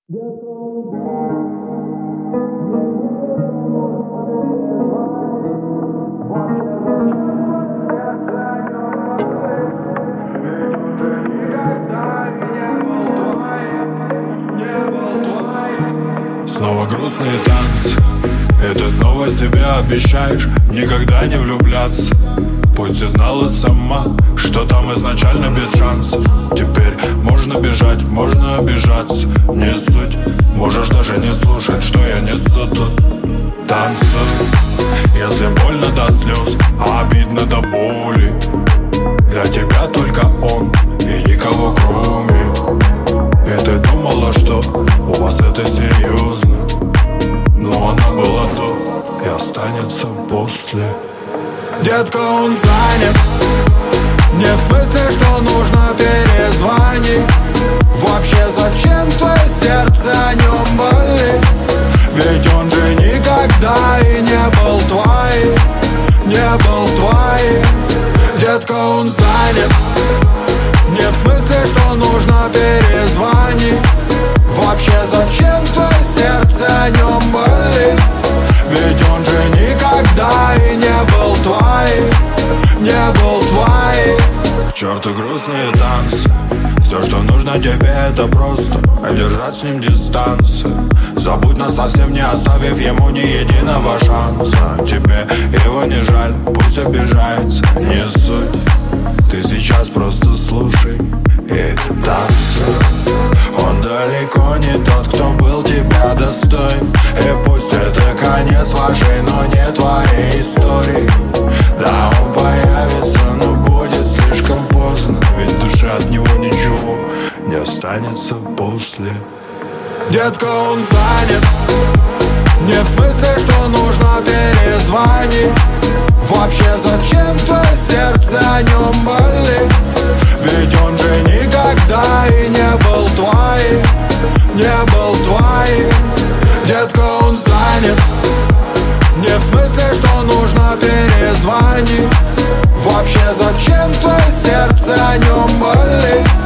Снова грустные танцы, и ты снова себе обещаешь никогда не влюбляться. Пусть и знала сама, что там изначально без шансов. Теперь можно бежать, можно обижаться, не суть. Можешь даже не слушать, что я несу тут. Танцуй, если больно до слез, а обидно до боли. Для тебя только он и никого кроме. И ты думала, что у вас это серьезно, но она была до и останется после. Детка, он занят, не в смысле, что нужно перезвонить. Вообще зачем твое сердце о нем болит? Ведь он же никогда и не был твоим, не был твоим. Детка, он занят, не в смысле, что нужно перезвонить. Вообще зачем твое сердце о нем болит? Ведь он же никогда и не был твоим, не был твоим. К черту грустные танцы, все, что нужно тебе, это просто держать с ним дистанцию. Забудь нас совсем, не оставив ему ни единого шанса. Тебе его не жаль, пусть обижается, не суть. Ты сейчас просто слушай и танцуй. Он далеко не тот, кто был тебя достоин. И пусть это конец вашей, но не твоей истории. Да, он появится, но будет слишком поздно. Ведь в душе от него ничего не останется после. Детка, он занят, не в смысле, что нужно перезвонить. Вообще зачем твое сердце о нем болит? Ведь он же никогда и не был твоим, не был твоим. Детка, он занят, не в смысле, что нужно перезвонить. Вообще зачем твое сердце о нем болит?